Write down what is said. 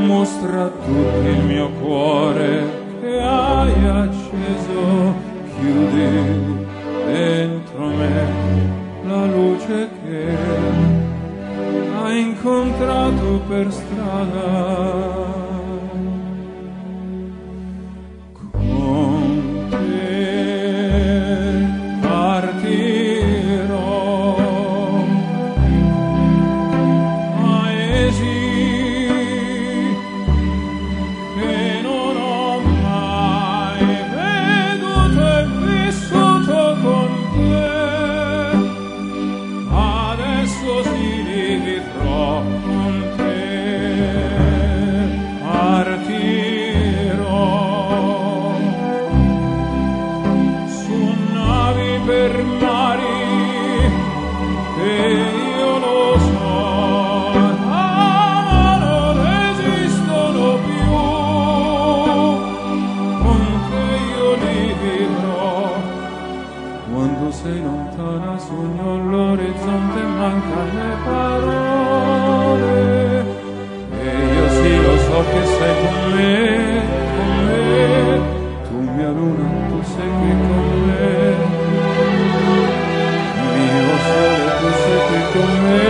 mostra tutto il mio cuore che hai acceso, chiudi dentro me la luce che hai incontrato per strada. Con te partirò, paesi che non ho mai veduto e vissuto con te. Adesso si vivrò con te, partirò su navi per mari che io lo so, ma non esistono più. Con te io li vivrò. Quando sei lontana sogno l'orizzonte, mancano le parole, e io sì lo so che sei con me, tu mia luna, tu sei qui con me, mio sole, tu sei qui con me.